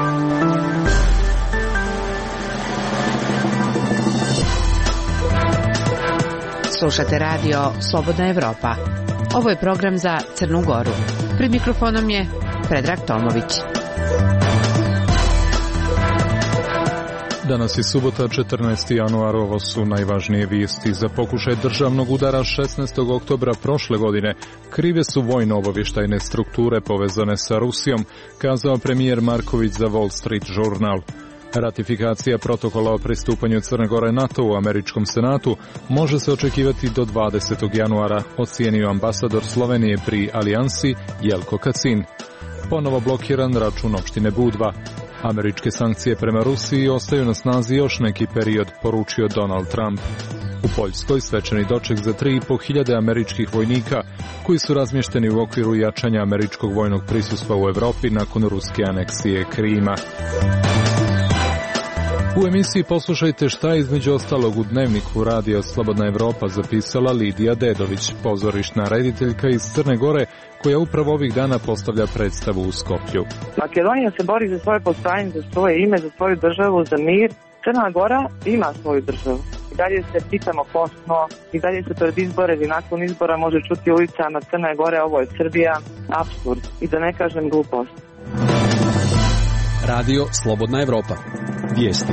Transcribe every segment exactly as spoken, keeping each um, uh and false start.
Slušate radio Slobodna Evropa. Ovo je program za Crnu Goru. Pred mikrofonom je Predrag Tomović. Danas je subota, četrnaesti januar, ovo su najvažnije vijesti. Za pokušaj državnog udara šesnaestog oktobra prošle godine krive su vojno-obavještajne strukture povezane sa Rusijom, kazao premijer Marković za Wall Street Journal. Ratifikacija protokola o pristupanju Crne Gore NATO u američkom senatu može se očekivati do dvadesetog januara, ocijenio ambasador Slovenije pri alijansi Jelko Kacin. Ponovo blokiran račun opštine Budva. Američke sankcije prema Rusiji ostaju na snazi još neki period, poručio Donald Trump. U Poljskoj svečani doček za tri i po hiljade američkih vojnika koji su razmješteni u okviru jačanja američkog vojnog prisustva u Evropi nakon ruske aneksije Krima. U emisiji poslušajte šta je između ostalog u dnevniku radija Slobodna Evropa zapisala Lidija Dedović, pozorišna rediteljka iz Crne Gore, koja upravo ovih dana postavlja predstavu u Skoplju. Makedonija se bori za svoje postojanje, za svoje ime, za svoju državu, za mir. Crna Gora ima svoju državu. I dalje se pitamo ko smo, i dalje se pred izbore i nakon izbora može čuti ulicama Crne Gore, ovo je Srbija, apsurd i da ne kažem glupost. Radio Slobodna Evropa. Vijesti.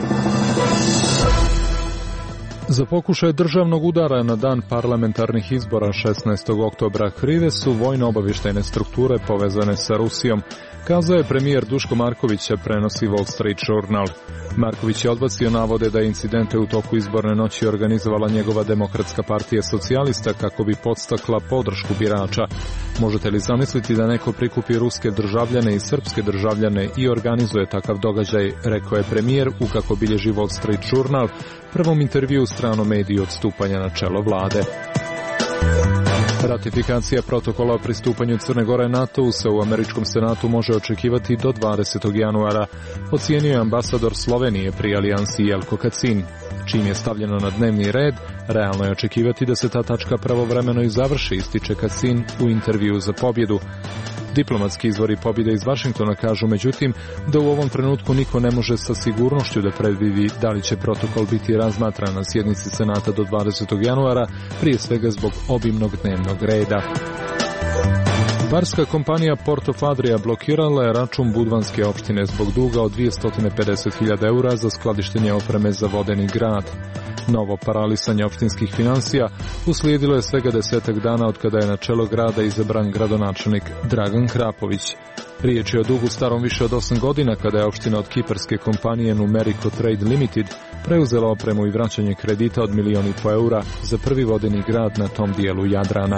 Za pokušaj državnog udara na dan parlamentarnih izbora šesnaestog oktobra krive su vojno-obavještajne strukture povezane sa Rusijom, kazao je premijer Duško Marković, prenosi Wall Street Journal. Marković je odbacio navode da je incidente u toku izborne noći organizovala njegova Demokratska partija socijalista kako bi podstakla podršku birača. Možete li zamisliti da neko prikupi ruske državljane i srpske državljane i organizuje takav događaj, rekao je premijer u, kako bilježi Wall Street Journal, prvom intervju u stranom mediju od stupanja na čelo vlade. Ratifikacija protokola o pristupanju Crne Gore NATO-u se u američkom senatu može očekivati do dvadesetog januara, ocijenio je ambasador Slovenije pri alijansi Jelko Kacin. Čim je stavljeno na dnevni red, realno je očekivati da se ta tačka pravovremeno i završi, ističe Kacin u intervju za Pobjedu. Diplomatski izvori pobjede iz Vašingtona kažu, međutim, da u ovom trenutku niko ne može sa sigurnošću da predvidi da li će protokol biti razmatran na sjednici senata do dvadesetog januara, prije svega zbog obimnog dnevnog reda. Barska kompanija Porto Fadrija blokirala je račun budvanske opštine zbog duga od dvjesto pedeset hiljada eura za skladištenje opreme za vodeni grad. Novo paralisanje opštinskih financija uslijedilo je svega desetak dana od kada je na čelo grada izabran gradonačelnik Dragan Krapović. Riječ je o dugu starom više od osam godina kada je opština od kiparske kompanije Numerico Trade Limited preuzela opremu i vraćanje kredita od milijon i po eura za prvi vodeni grad na tom dijelu Jadrana.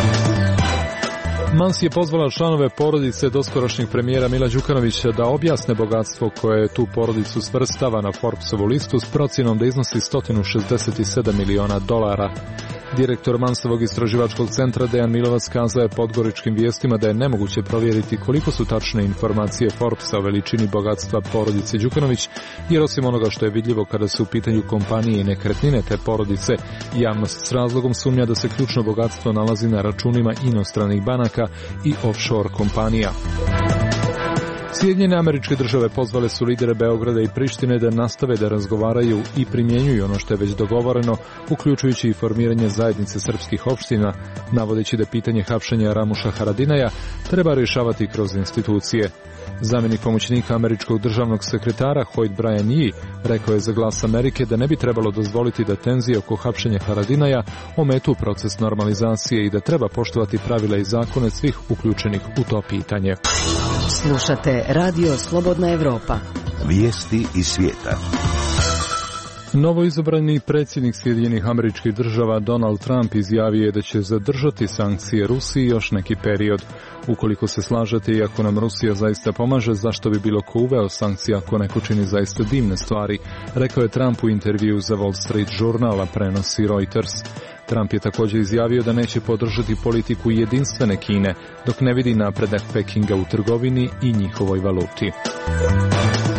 Mans je pozvala članove porodice doskorašnjeg premijera Mila Đukanovića da objasne bogatstvo koje tu porodicu svrstava na Forbesovu listu s procjenom da iznosi sto šezdeset sedam miliona dolara. Direktor Mansovog istraživačkog centra Dejan Milovac kazao je Podgoričkim vijestima da je nemoguće provjeriti koliko su tačne informacije Forbesa o veličini bogatstva porodice Đukanović, jer osim onoga što je vidljivo kada su u pitanju kompanije i nekretnine te porodice, javnost s razlogom sumnja da se ključno bogatstvo nalazi na računima inostranih banaka i offshore kompanija. Sjedinjene Američke Države pozvale su lidere Beograda i Prištine da nastave da razgovaraju i primjenjuju ono što je već dogovoreno, uključujući i formiranje zajednice srpskih opština, navodeći da pitanje hapšenja Ramuša Haradinaja treba rješavati kroz institucije. Zamjenik pomoćnika američkog državnog sekretara Hoyt Brian Yee rekao je za Glas Amerike da ne bi trebalo dozvoliti da tenzije oko hapšenja Haradinaja ometu proces normalizacije i da treba poštovati pravila i zakone svih uključenih u to pitanje. Slušate Radio Slobodna Evropa. Vijesti iz svijeta. Novoizabrani predsjednik Sjedinjenih Američkih Država Donald Trump izjavio je da će zadržati sankcije Rusiji još neki period. Ukoliko se slažete i ako nam Rusija zaista pomaže, zašto bi bilo ko uveo sankcije ako neko čini zaista divne stvari, rekao je Trump u intervju za Wall Street Journal, a prenosi Reuters. Trump je također izjavio da neće podržati politiku jedinstvene Kine, dok ne vidi napredak Pekinga u trgovini i njihovoj valuti.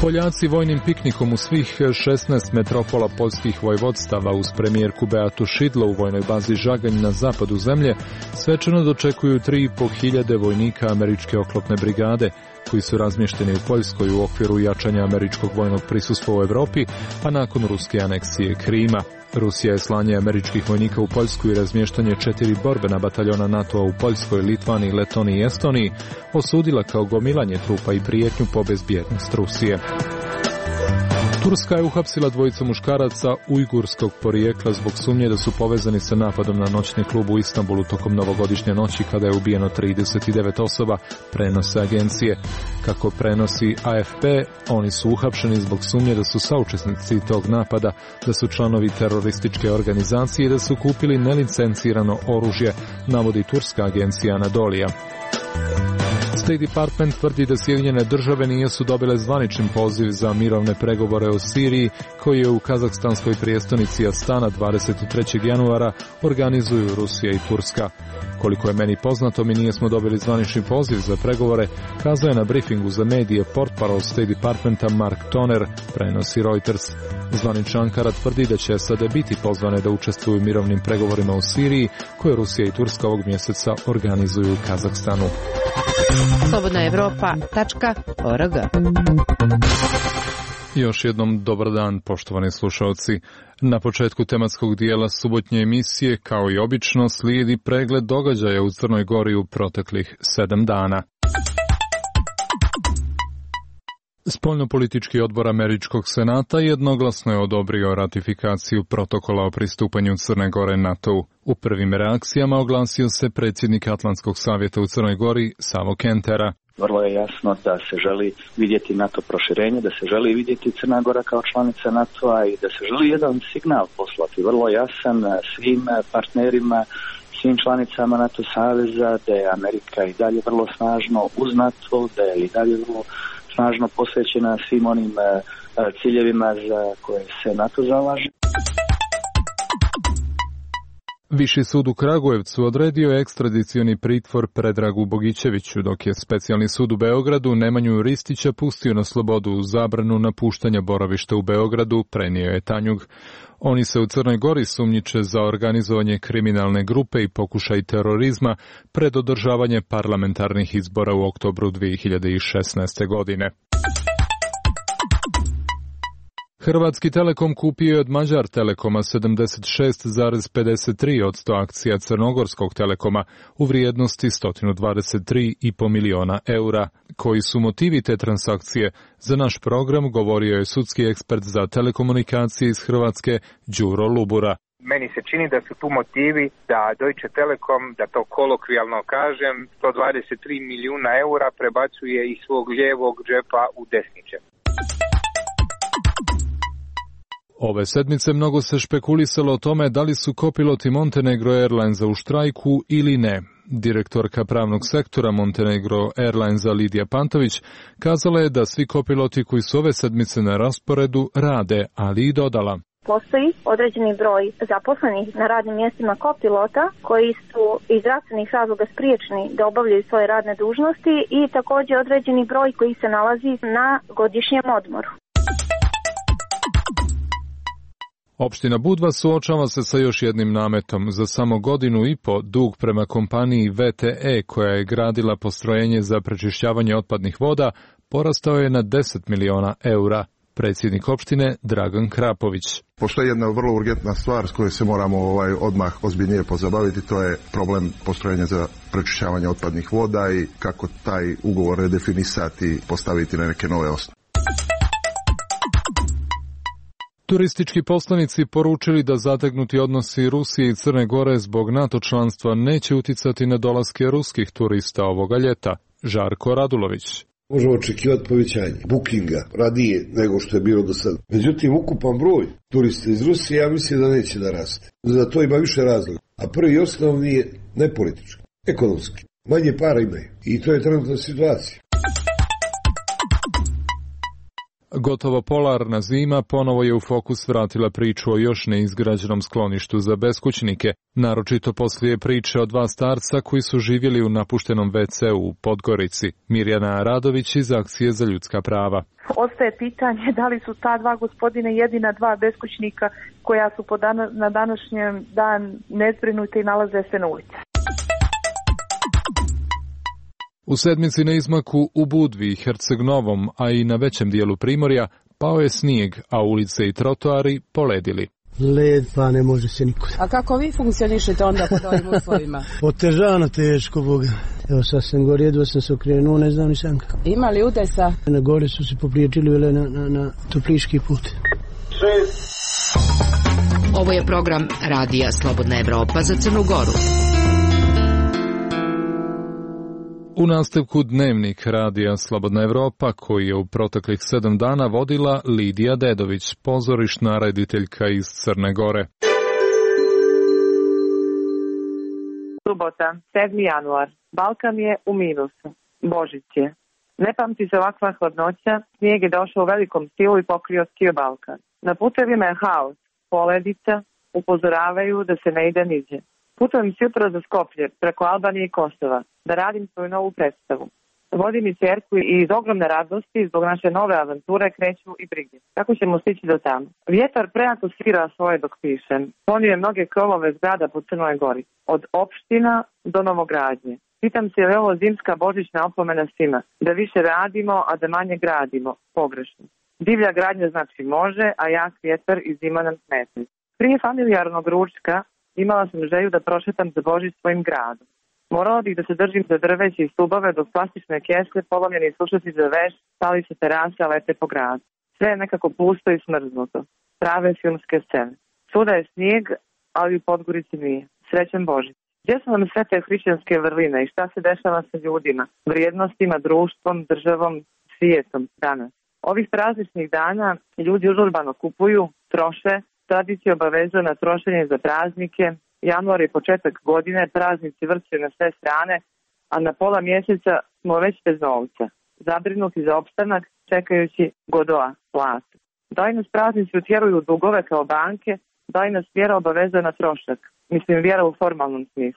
Poljaci vojnim piknikom u svih šesnaest metropola poljskih vojvodstava uz premijerku Beatu Šidlo u vojnoj bazi Žaganj na zapadu zemlje svečano dočekuju tri i po hiljade vojnika američke oklopne brigade koji su razmješteni u Poljskoj u okviru jačanja američkog vojnog prisustva u Europi, a nakon ruske aneksije Krima. Rusija je slanje američkih vojnika u Poljsku i razmještanje četiri borbena bataljona NATO-a u Poljskoj, Litvaniji, Letoniji i Estoniji osudila kao gomilanje trupa i prijetnju po bezbjednost Rusije. Turska je uhapsila dvojicu muškaraca ujgurskog porijekla zbog sumnje da su povezani sa napadom na noćni klub u Istanbulu tokom novogodišnje noći kada je ubijeno trideset devet osoba, prenose agencije. Kako prenosi A F P, oni su uhapšeni zbog sumnje da su saučesnici tog napada, da su članovi terorističke organizacije i da su kupili nelicencirano oružje, navodi turska agencija Anadolija. State Department tvrdi da Sjedinjene države nisu dobile zvaničan poziv za mirovne pregovore o Siriji, koji je u kazahstanskoj prijestolnici Astana dvadeset trećeg januara organizuju Rusija i Turska. Koliko je meni poznato, mi nismo dobili zvanični poziv za pregovore, kazao je na briefingu za medije portparol State Departmenta Mark Toner, prenosi Reuters. Zvanična Ankara tvrdi da će S A D biti pozvane da učestvuju u mirovnim pregovorima u Siriji, koje Rusija i Turska ovog mjeseca organizuju u Kazahstanu. slobodna evropa tačka org. Još jednom dobar dan, poštovani slušalci. Na početku tematskog dijela subotnje emisije, kao i obično, slijedi pregled događaja u Crnoj Gori u proteklih sedam dana. Spoljnopolitički odbor Američkog senata jednoglasno je odobrio ratifikaciju protokola o pristupanju Crne Gore NATO-u. U prvim reakcijama oglasio se predsjednik Atlantskog savjeta u Crnoj Gori, Savo Kentera. Vrlo je jasno da se želi vidjeti NATO proširenje, da se želi vidjeti Crna Gora kao članica NATO-a i da se želi jedan signal poslati, vrlo jasan svim partnerima, svim članicama NATO saveza, da je Amerika i dalje vrlo snažno uz NATO, da je i dalje vrlo snažno posvećena svim onim ciljevima za koje se NATO zalaže. Viši sud u Kragujevcu odredio je ekstradicioni pritvor Predragu Bogićeviću, dok je specijalni sud u Beogradu Nemanju Ristića pustio na slobodu uz zabranu napuštanja boravišta u Beogradu, prenio je Tanjug. Oni se u Crnoj Gori sumnjiče za organizovanje kriminalne grupe i pokušaj terorizma pred održavanje parlamentarnih izbora u oktobru dvije hiljade šesnaeste. godine. Hrvatski Telekom kupio je od Mađar Telekoma sedamdeset šest zarez pedeset tri posto akcija Crnogorskog Telekoma u vrijednosti sto dvadeset tri i po miliona eura. Koji su motivi te transakcije? Za naš program govorio je sudski ekspert za telekomunikacije iz Hrvatske, Đuro Lubura. Meni se čini da su tu motivi da Deutsche Telekom, da to kolokvijalno kažem, sto dvadeset tri milijuna eura prebacuje iz svog lijevog džepa u desni džep. Ove sedmice mnogo se špekulisalo o tome da li su kopiloti Montenegro Airlinesa u štrajku ili ne. Direktorka pravnog sektora Montenegro Airlinesa Lidija Pantović kazala je da svi kopiloti koji su ove sedmice na rasporedu rade, ali i dodala. Postoji određeni broj zaposlenih na radnim mjestima kopilota koji su iz zdravstvenih razloga spriječeni da obavljaju svoje radne dužnosti i također određeni broj koji se nalazi na godišnjem odmoru. Opština Budva suočava se sa još jednim nametom. Za samo godinu i po dug prema kompaniji V T E koja je gradila postrojenje za prečišćavanje otpadnih voda porastao je na deset miliona eura. Predsjednik opštine Dragan Krapović. Postoji jedna vrlo urgentna stvar s kojoj se moramo ovaj odmah ozbiljnije pozabaviti, to je problem postrojenja za prečišćavanje otpadnih voda i kako taj ugovor redefinisati i postaviti na neke nove osnove. Turistički poslanici poručili da zategnuti odnosi Rusije i Crne Gore zbog NATO članstva neće uticati na dolaske ruskih turista ovoga ljeta. Žarko Radulović. Možemo očekivati povećanje bookinga radije nego što je bilo do sada. Međutim, ukupan broj turista iz Rusije ja mislim da neće da raste. Za to ima više razloga. A prvi i osnovni je ne politički, ekonomski. Manje para imaju. I to je trenutna situacija. Gotovo polarna zima ponovo je u fokus vratila priču o još neizgrađenom skloništu za beskućnike, naročito poslije priče o dva starca koji su živjeli u napuštenom ve ce u Podgorici. Mirjana Radović iz Akcije za ljudska prava. Ostaje pitanje da li su ta dva gospodine jedina dva beskućnika koja su po dana, na današnjem dan nezbrinuti i nalaze se na ulici. U sedmici na izmaku u Budvi i Herceg-Novom, a i na većem dijelu Primorja, pao je snijeg, a ulice i trotoari poledili. Led pa ne može se niko. A kako vi funkcionišete onda pod ovim uslovima? Otežano teško, Boga. Evo sad sam gore, jedva sam se okrenuo, ne znam ni sam kako. Ima li udesa? Na gore su se popriječili na, na, na Topliški put. Šest. Ovo je program Radija Slobodna Evropa za Crnu Goru. U nastavku Dnevnik Radija Slobodna Evropa, koji je u proteklih sedam dana vodila Lidija Dedović, pozorišna rediteljka iz Crne Gore. Subota, sedmi januar. Balkan je u minusu. Božić je. Ne pamti se ovakva hladnoća, snijeg je došao u velikom stilu i pokrio cijel Balkan. Na putevima je haos, poledica, upozoravaju da se ne ide niđe. Putujem s jutra za Skoplje, preko Albanije i Kosova, da radim svoju novu predstavu. Vodim i cerku i iz ogromne radosti zbog naše nove avanture kreću i brige. Kako ćemo stići do tamo? Vjetar prejako svira svoje dok pišem. Ponio je mnoge krovove zgrada po Crnoj Gori, od opština do novogradnje. Pitam se je li ovo zimska božićna opomena svima, da više radimo, a da manje gradimo, pogrešno. Divlja gradnja znači može, a jak vjetar i zima nam smeta. Prije familijarnog ručka imala sam želju da prošetam za Božić svojim gradom. Morala bih da se držim za drveće i stubove dok plastične kesle, polomljeni slušati za veš, stali se terase, lete po gradu. Sve je nekako pusto i smrznuto. Prave filmske scene. Svuda je snijeg, ali u Podgorici nije. Srećan Božić. Gdje su nam sve te hrišćanske vrline i šta se dešava sa ljudima, vrijednostima, društvom, državom, svijetom danas? Ovih prazničnih dana ljudi užurbano kupuju, troše, tradicija obavezuje na trošenje za praznike. Januar je početak godine, praznici vrćaju na sve strane, a na pola mjeseca smo već bez novca, zabrinuti za opstanak, čekajući Godoa platu. Da li nas praznici utjeruju dugove kao banke, da li nas vjera obavezuje na trošak, mislim vjera u formalnom smislu.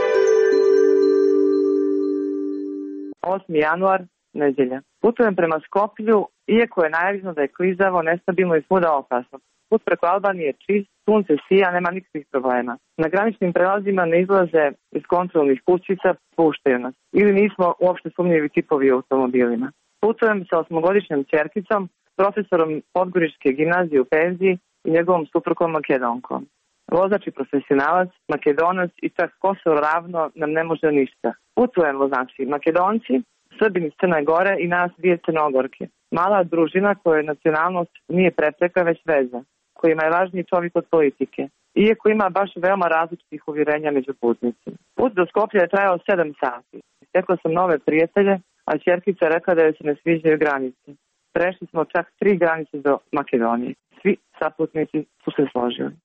osmi januar, nedjelja. Putujem prema Skoplju, iako je najavljeno da je klizavo, nestabilno i svuda opasno. Put preko Albanije je čist, sunce sija, nema nikakvih problema. Na graničnim prelazima ne izlaze iz kontrolnih kućica, puštaju nas. Ili nismo uopšte sumnjivi tipovi u automobilima. Putujem sa osmogodišnjom ćerkicom, profesorom Podgoričke gimnazije u penziji i njegovom suprugom Makedonkom. Vozač i profesionalac, Makedonac i čak Kosovo ravno nam ne može ništa. Putujemo, znači, Makedonci, Srbini iz Crne Gore i nas dvije Crnogorke. Mala družina kojoj nacionalnost nije prepreka, već veza, kojima je važniji čovjek od politike, iako ima baš veoma različitih uvjerenja među putnicima. Put do Skoplja je trajao sedam sati. Stekla sam nove prijatelje, a ćerkica rekla da joj se ne sviđaju granice. Prešli smo čak tri granice do Makedonije. Svi saputnici su se složili.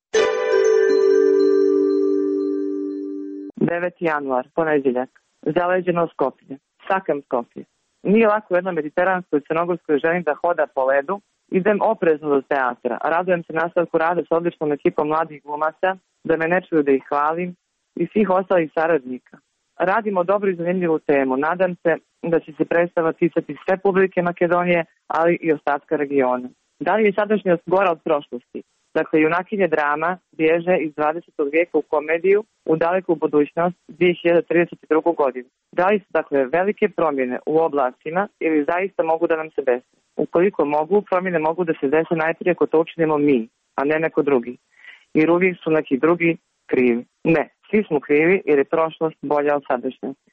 deveti januar, ponedjeljak. Zaleđeno Skoplje. Sakam Skoplje. Nije lako u jednoj mediteranskoj crnogorskoj ženi da hoda po ledu. Idem oprezno do teatra, a radujem se nastavku rada s odličnom ekipom mladih glumaca, da me ne čuju da ih hvalim, i svih ostalih saradnika. Radimo dobru i zanimljivu temu. Nadam se da će se predstava ticati sve publike Makedonije, ali i ostatka regiona. Da li je sadašnjost gora od prošlosti? Dakle, junakinje drama bježe iz dvadesetog vijeka u komediju u daleku budućnost dvije hiljade trideset druge. godinu. Da li su, dakle, velike promjene u oblacima ili zaista mogu da nam se desi? Ukoliko mogu, promjene mogu da se dese najprije ako to učinimo mi, a ne neko drugi. Jer uvijek su neki drugi krivi. Ne, svi smo krivi jer je prošlost bolja od sadašnjosti.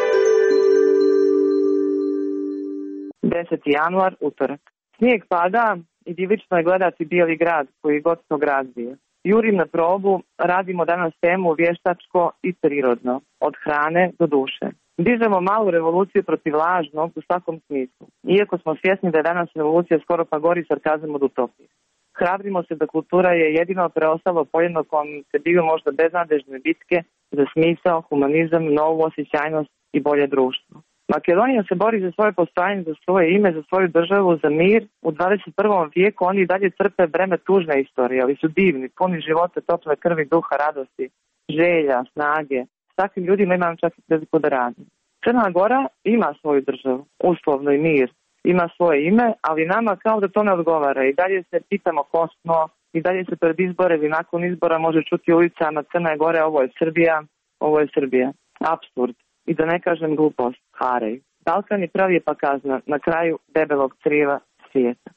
deseti januar, utorak. Snijeg pada i divlično je gledati bijeli grad koji gotovo razbije. Jurim na probu, radimo danas temu vještačko i prirodno, od hrane do duše. Dižemo malu revoluciju protiv lažnog u svakom smislu, iako smo svjesni da je danas revolucija skoro pa gori sarkazam od utopije. Hrabrimo se da kultura je jedino preostalo poljeno kom se biju možda beznadežne bitke za smisao, humanizam, novu osjećajnost i bolje društvo. Makedonija se bori za svoje postojanje, za svoje ime, za svoju državu, za mir. U dvadeset prvom vijeku oni dalje trpe breme tužne istorije, ali su divni, puni života, tople krvi, duha, radosti, želja, snage. S takvim ljudima imam čak i priliku da radim. Crna Gora ima svoju državu, uslovno i mir, ima svoje ime, ali nama kao da to ne odgovara. I dalje se pitamo ko smo, i dalje se pred izbore ili nakon izbora može čuti ulicama Crne Gore, ovo je Srbija, ovo je Srbija. Apsurd. I da ne kažem glupost, harej. Balkan je pravi pa kazna na kraju debelog criva svijeta.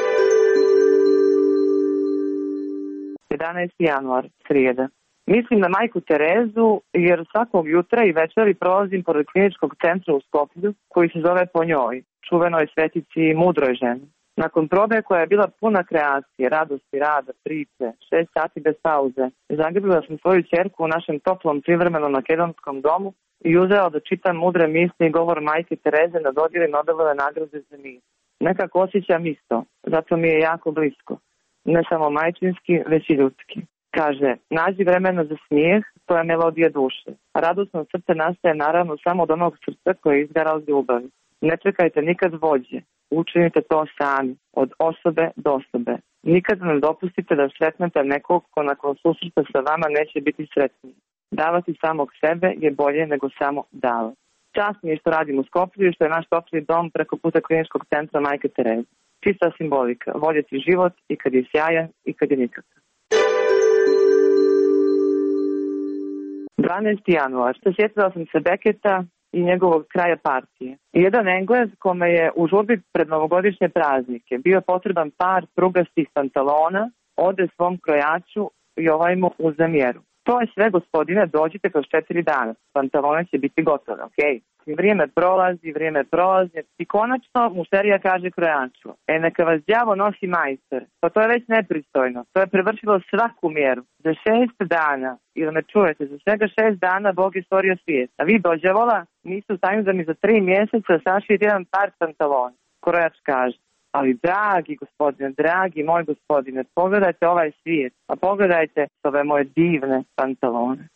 jedanaesti januar, srijeda. Mislim na majku Terezu jer svakog jutra i večeri prolazim pored kliničkog centra u Skoplju koji se zove po njoj, čuvenoj svetici i mudroj ženi. Nakon probe koja je bila puna kreacije, radosti, rada, priče, šest sati bez pauze, zagrlila sam svoju ćerku u našem toplom privremenom makedonskom domu i uzela da čitam mudre misli i govor majke Tereze na dodjeli Nobelove nagrade za mir. Nekako osjećam isto, zato mi je jako blisko. Ne samo majčinski, već i ljudski. Kaže, nađi vremena za smijeh, to je melodija duše. A radosno srce nastaje naravno samo od onog srca koje izgara od ljubavi. Ne čekajte nikad vođe, učinite to sami, od osobe do osobe. Nikad ne dopustite da sretnete nekog ko nakon susreta sa vama neće biti sretniji. Davati samog sebe je bolje nego samo davati. Čast mi je što radim u Skoplju i što je naš topli dom preko puta kliničkog centra majke Tereze. Čista simbolika, voljeti život i kad je sjajan i kad je nikakav. dvanaesti januar. Sjetila sam se Beketa i njegovog kraja partije. Jedan Englez kome je u žurbi pred novogodišnje praznike bio potreban par prugastih pantalona, ode svom krojaču i ovaj mu uze mjeru. To je sve, gospodine, dođite kroz četiri dana. Pantalone će biti gotove, okej? Okay? Vrijeme prolazi, vrijeme prolazi i konačno mušterija kaže krojaču: E, neka vas đavo nosi majstor. Pa to je već nepristojno. To je prevršilo svaku mjeru. Za šest dana, ili me čujete, za svega šest dana Bog je stvorio svijet. A vi dođavola nisu u stanju da mi za tri mjeseca sašijete jedan par pantalona. Krojač kaže: Ali dragi gospodine, dragi moj gospodine, pogledajte ovaj svijet, a pogledajte ove moje divne pantalone.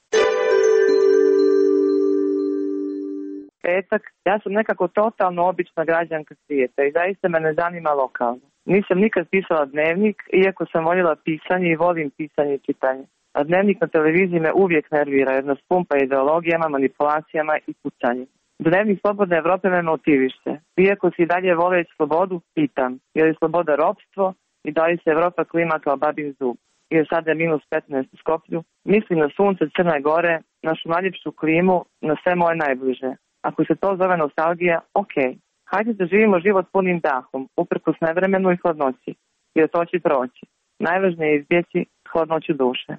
Petak, ja sam nekako totalno obična građanka svijeta i zaista me ne zanima lokalno. Nisam nikad pisala dnevnik, iako sam voljela pisanje i volim pisanje i čitanje. A dnevnik na televiziji me uvijek nervira jer nas pumpa ideologijama, manipulacijama i pucanjem. Dnevnik Slobodne Evrope me motiviše. Iako si dalje voleći slobodu, pitam, je li sloboda ropstvo i da li se Evropa klima kao babin zub? Jer sada je minus petnaest u Skoplju. Mislim na sunce Crne Gore, našu najljepšu klimu, na sve moje najbliže. Ako se to zove nostalgija, ok. Hajde da živimo život punim dahom, uprkos nevremenu i hladnoći, jer to će proći. Najvažnije je izbjeći hladnoću duše.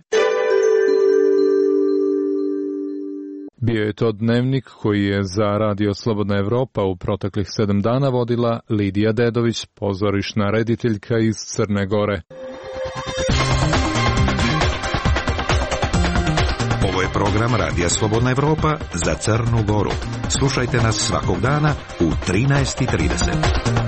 Bio je to dnevnik koji je za Radio Slobodna Evropa u proteklih sedam dana vodila Lidija Dedović, pozorišna rediteljka iz Crne Gore. Ovo je program Radija Slobodna Evropa za Crnu Goru. Slušajte nas svakog dana u trinaest i trideset.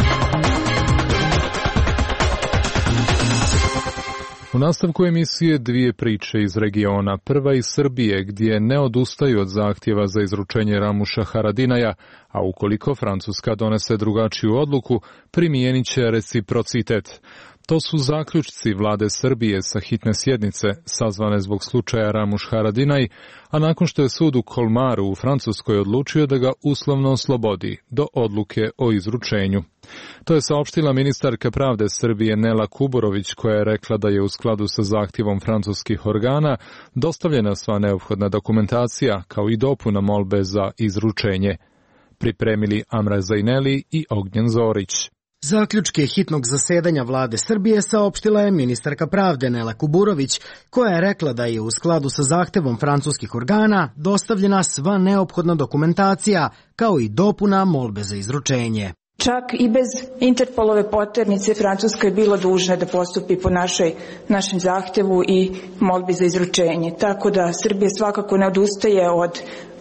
U nastavku emisije dvije priče iz regiona. Prva iz Srbije, gdje ne odustaju od zahtjeva za izručenje Ramuša Haradinaja, a ukoliko Francuska donese drugačiju odluku, primijenit će reciprocitet. To su zaključci vlade Srbije sa hitne sjednice, sazvane zbog slučaja Ramuš Haradinaj, a nakon što je sud u Kolmaru u Francuskoj odlučio da ga uslovno oslobodi do odluke o izručenju. To je saopštila ministarka pravde Srbije Nela Kuburović, koja je rekla da je u skladu sa zahtjevom francuskih organa dostavljena sva neophodna dokumentacija, kao i dopuna molbe za izručenje. Pripremili Amra Zajneli i Ognjen Zorić. Zaključke hitnog zasedanja vlade Srbije saopštila je ministarka pravde Nela Kuburović, koja je rekla da je u skladu sa zahtevom francuskih organa dostavljena sva neophodna dokumentacija, kao i dopuna molbe za izručenje. Čak i bez Interpolove poternice Francuska je bila dužna da postupi po našoj, našem zahtevu i molbi za izručenje. Tako da Srbija svakako ne odustaje od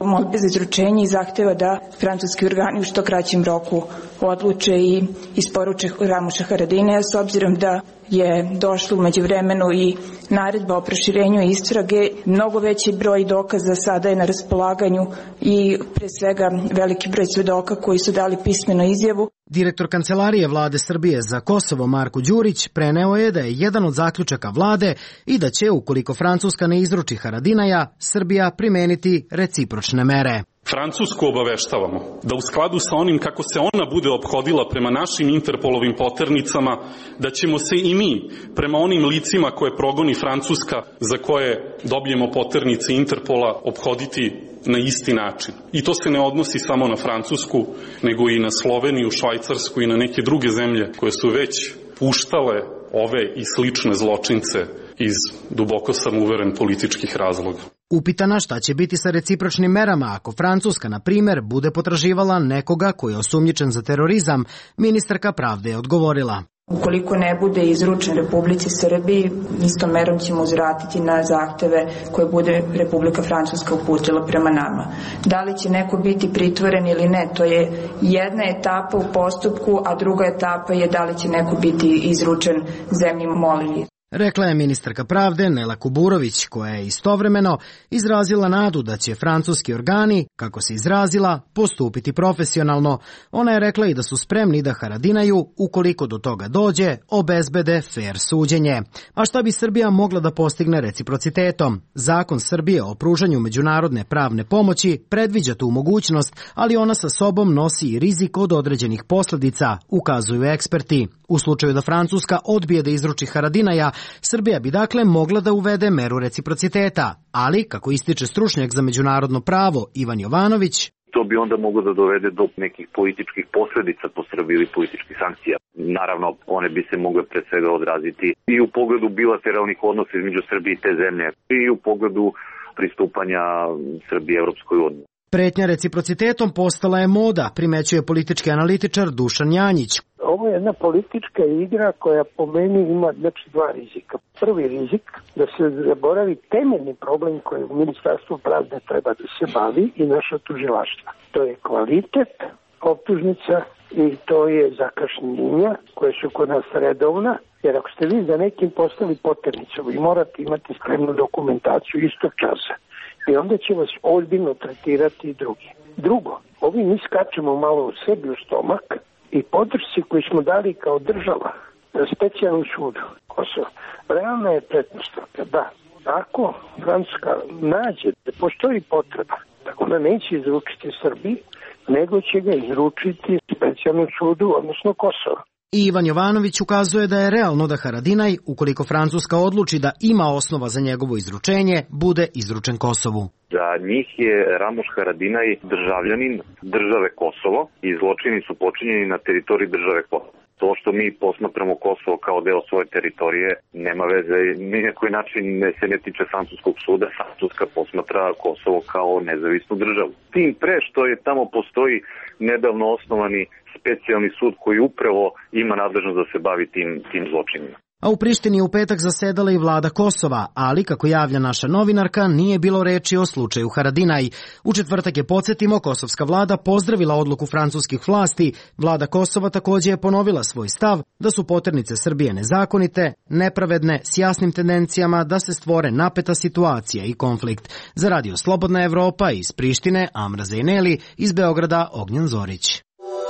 molbe za izručenje i zahteva da francuski organi u što kraćem roku odluče i isporuče Ramuša Haradinaja, s obzirom da je došlo u međuvremenu i naredba o proširenju istrage. Mnogo veći broj dokaza sada je na raspolaganju i pre svega veliki broj svedoka koji su dali pismenu izjavu. Direktor Kancelarije vlade Srbije za Kosovo Marko Đurić preneo je da je jedan od zaključaka vlade i da će, ukoliko Francuska ne izruči Haradinaja, Srbija primeniti recipročne mere. Francusku obaveštavamo da u skladu sa onim kako se ona bude ophodila prema našim Interpolovim poternicama, da ćemo se i mi prema onim licima koje progoni Francuska, za koje dobijemo poternice Interpola, ophoditi na isti način. I to se ne odnosi samo na Francusku, nego i na Sloveniju, Švajcarsku i na neke druge zemlje koje su već puštale ove i slične zločince iz, duboko sam uveren, političkih razloga. Upitana šta će biti sa recipročnim merama ako Francuska, na primer, bude potraživala nekoga koji je osumnjičen za terorizam, ministarka pravde je odgovorila. Ukoliko ne bude izručen Republici Srbiji, istom merom ćemo uzvratiti na zahteve koje bude Republika Francuska uputila prema nama. Da li će neko biti pritvoren ili ne, to je jedna etapa u postupku, a druga etapa je da li će neko biti izručen zemlji molilji. Rekla je ministarka pravde Nela Kuburović, koja je istovremeno izrazila nadu da će francuski organi, kako se izrazila, postupiti profesionalno. Ona je rekla i da su spremni da Haradinaju, ukoliko do toga dođe, obezbede fer suđenje. A šta bi Srbija mogla da postigne reciprocitetom? Zakon Srbije o pružanju međunarodne pravne pomoći predviđa tu mogućnost, ali ona sa sobom nosi i rizik od određenih posledica, ukazuju eksperti. U slučaju da Francuska odbije da izruči Haradinaja, Srbija bi dakle mogla da uvede meru reciprociteta, ali, kako ističe stručnjak za međunarodno pravo Ivan Jovanović, to bi onda moglo da dovede do nekih političkih posledica po Srbiji ili političkih sankcija. Naravno, one bi se mogle pre svega odraziti i u pogledu bilateralnih odnosa između Srbije i te zemlje i u pogledu pristupanja Srbije Evropskoj uniji. Pretnja reciprocitetom postala je moda, primećuje politički analitičar Dušan Janjić. Ovo je jedna politička igra koja po meni ima znači dva rizika. Prvi rizik da se zaboravi temeljni problem koji u Ministarstvu pravde treba da se bavi i naša tužilaštva. To je kvalitet optužnica i to je zakašnjenja koje su kod nas redovna, jer ako ste vi za nekim postali poternicu, vi morate imati spremnu dokumentaciju istog časa i onda će vas ozbiljno tretirati i drugi. Drugo, ovi mi skačemo malo u sebi u stomak i podršci koji smo dali kao država specijalnom sudu Kosovo. Realna je pretpostavka da ako Francuska nađe da postoji potreba, da ona neće izručiti Srbiji, nego će ga izručiti specijalnom sudu, odnosno Kosovo. I Ivan Jovanović ukazuje da je realno da Haradinaj, ukoliko Francuska odluči da ima osnova za njegovo izručenje, bude izručen Kosovu. Za njih je Ramuš Haradinaj državljanin države Kosovo i zločini su počinjeni na teritoriji države Kosovo. To što mi posmatramo Kosovo kao deo svoje teritorije nema veze, ni na koji način ne, se ne tiče francuskog suda. Francuska posmatra Kosovo kao nezavisnu državu. Tim pre što je tamo postoji nedavno osnovani specijalni sud koji upravo ima nadležnost da se bavi tim, tim zločinima. A u Prištini je u petak zasedala i vlada Kosova, ali, kako javlja naša novinarka, nije bilo reči o slučaju Haradinaj. U četvrtak je, podsjetimo, kosovska vlada pozdravila odluku francuskih vlasti. Vlada Kosova takođe je ponovila svoj stav da su poternice Srbije nezakonite, nepravedne, s jasnim tendencijama da se stvore napeta situacija i konflikt. Za Radio Slobodna Evropa iz Prištine, Amra Zejneli, iz Beograda Ognjen Zorić.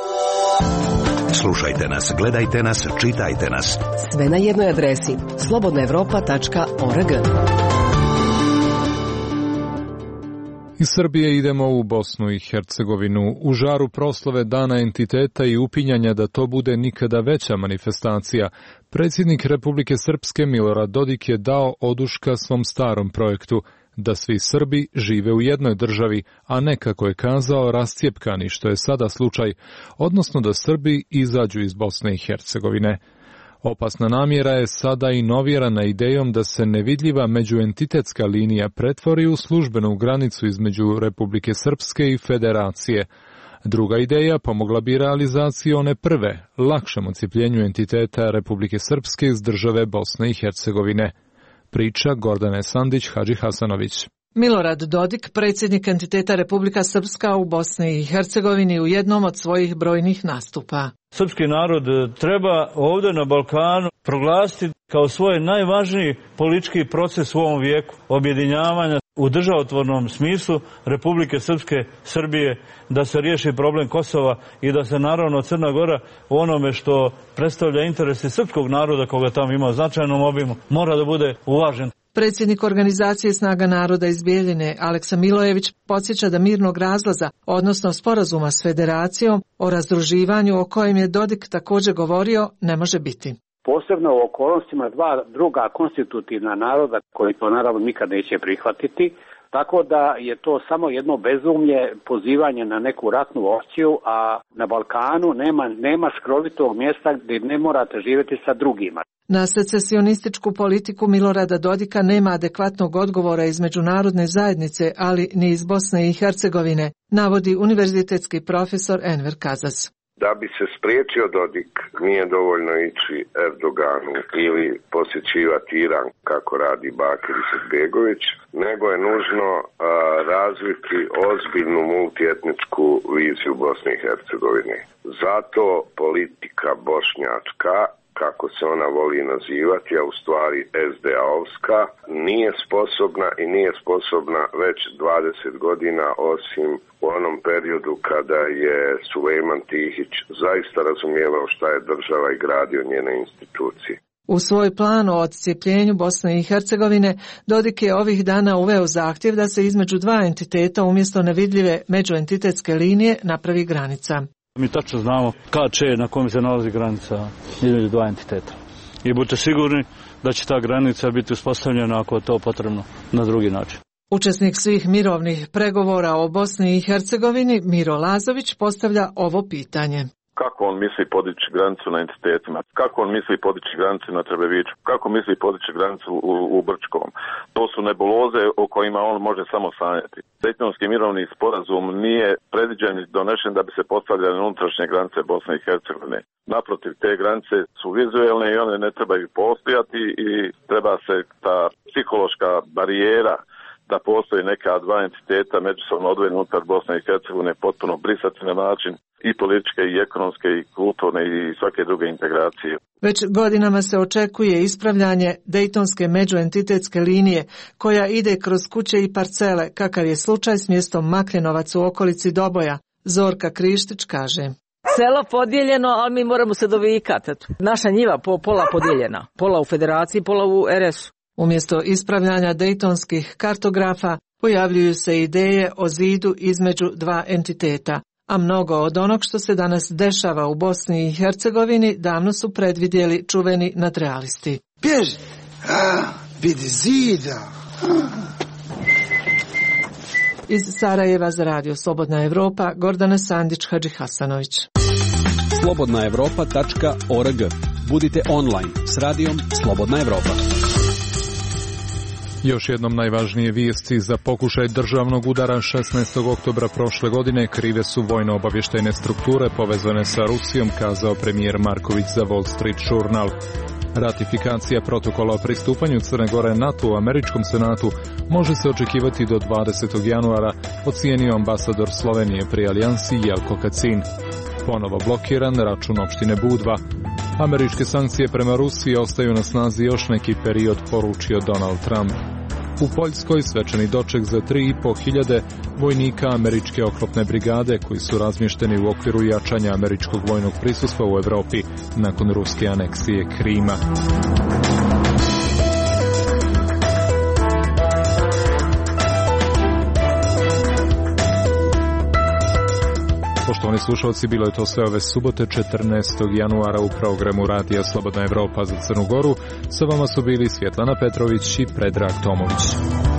Slušajte nas, gledajte nas, čitajte nas. Sve na jednoj adresi slobodna evropa tačka org. Iz Srbije idemo u Bosnu i Hercegovinu. U žaru proslave Dana entiteta i upinjanja da to bude nikada veća manifestacija, predsjednik Republike Srpske Milorad Dodik je dao oduška svom starom projektu da svi Srbi žive u jednoj državi, a ne, kako je kazao, rascijepkani, što je sada slučaj, odnosno da Srbi izađu iz Bosne i Hercegovine. Opasna namjera je sada inovirana idejom da se nevidljiva međuentitetska linija pretvori u službenu granicu između Republike Srpske i Federacije. Druga ideja pomogla bi realizaciji one prve, lakšem ocijepljenju entiteta Republike Srpske iz države Bosne i Hercegovine. Priča Gordane Sandić Hadži Hasanović. Milorad Dodik, predsjednik entiteta Republika Srpska u Bosni i Hercegovini, u jednom od svojih brojnih nastupa. Srpski narod treba ovdje na Balkanu proglasiti kao svoj najvažniji politički proces u ovom vijeku objedinjavanja u državotvornom smislu Republike Srpske, Srbije, da se riješi problem Kosova i da se naravno Crna Gora u onome što predstavlja interese srpskog naroda, koga tamo ima u značajnom obimu, mora da bude uvažen. Predsjednik organizacije Snaga naroda iz Bijeljine, Aleksa Milojević, podsjeća da mirnog razlaza, odnosno sporazuma s federacijom o razdruživanju o kojem je Dodik također govorio, ne može biti. Posebno u okolnostima dva druga konstitutivna naroda koji to naravno nikad neće prihvatiti, tako da je to samo jedno bezumlje, pozivanje na neku ratnu opciju, a na Balkanu nema, nema skrovitog mjesta gdje ne morate živjeti sa drugima. Na secesionističku politiku Milorada Dodika nema adekvatnog odgovora iz međunarodne zajednice, ali ni iz Bosne i Hercegovine, navodi univerzitetski profesor Enver Kazas. Da bi se spriječio Dodik, nije dovoljno ići Erdoganu ili posjećivati Iran kako radi Bakir Izetbegović, nego je nužno a, razviti ozbiljnu multietničku viziju Bosne i Hercegovine. Zato politika bošnjačka, kako se ona voli nazivati, a u stvari es de a-ovska, nije sposobna i nije sposobna već dvadeset godina, osim u onom periodu kada je Sulejman Tihić zaista razumijevao šta je država i gradio njene institucije. U svoj plan o odcijepljenju Bosne i Hercegovine, Dodik je ovih dana uveo zahtjev da se između dva entiteta umjesto nevidljive međuentitetske linije napravi granica. Mi tačno znamo kad će, na kom se nalazi granica između dva entiteta. I budite sigurni da će ta granica biti uspostavljena ako je to potrebno na drugi način. Učesnik svih mirovnih pregovora o Bosni i Hercegovini, Miro Lazović, postavlja ovo pitanje. Kako on misli podići granicu na entitetima? Kako on misli podići granicu na Trebeviću? Kako misli podići granicu u, u Brčkom? To su nebuloze o kojima on može samo sanjati. Dejtonski mirovni sporazum nije predviđen i donešen da bi se postavljale unutrašnje granice Bosne i Hercegovine. Naprotiv, te granice su vizuelne i one ne trebaju postojati i treba se ta psihološka barijera da postoji neka dva entiteta međusobno odvojeni unutar Bosne i Hercegovine potpuno brisati na način i političke i ekonomske i kulturne i svake druge integracije. Već godinama se očekuje ispravljanje dejtonske međuentitetske linije koja ide kroz kuće i parcele, kakav je slučaj s mjestom Makljenovac u okolici Doboja. Zorka Krištić kaže: Selo podijeljeno, ali mi moramo se dovikati. Naša njiva po, pola podijeljena, pola u federaciji, pola u er esu. Umjesto ispravljanja dejtonskih kartografa pojavljuju se ideje o zidu između dva entiteta, a mnogo od onog što se danas dešava u Bosni i Hercegovini davno su predvidjeli čuveni nadrealisti. Bježi, a, vidi zida. A. Iz Sarajeva za radio Slobodna Evropa, Gordana Sandić, Hadži Hasanović. slobodna evropa tačka org. Budite online s radijom Slobodna Evropa. Još jednom najvažnije vijesti za pokušaj državnog udara šesnaestog oktobra prošle godine krive su vojno-obavještajne strukture povezane sa Rusijom, kazao premijer Marković za Wall Street Journal. Ratifikacija protokola o pristupanju Crne Gore NATO u Američkom senatu može se očekivati do dvadesetog januara, ocijenio ambasador Slovenije pri alijansi Jelko Kacin. Ponovo blokiran račun opštine Budva. Američke sankcije prema Rusiji ostaju na snazi još neki period, poručio Donald Trump. U Poljskoj svečani doček za tri i po hiljade vojnika američke oklopne brigade koji su razmješteni u okviru jačanja američkog vojnog prisustva u Evropi nakon ruske aneksije Krima. Poštovani slušalci, bilo je to sve ove subote četrnaestog januara u programu Radija Slobodna Evropa za Crnu Goru. Sa vama su bili Svjetlana Petrović i Predrag Tomović.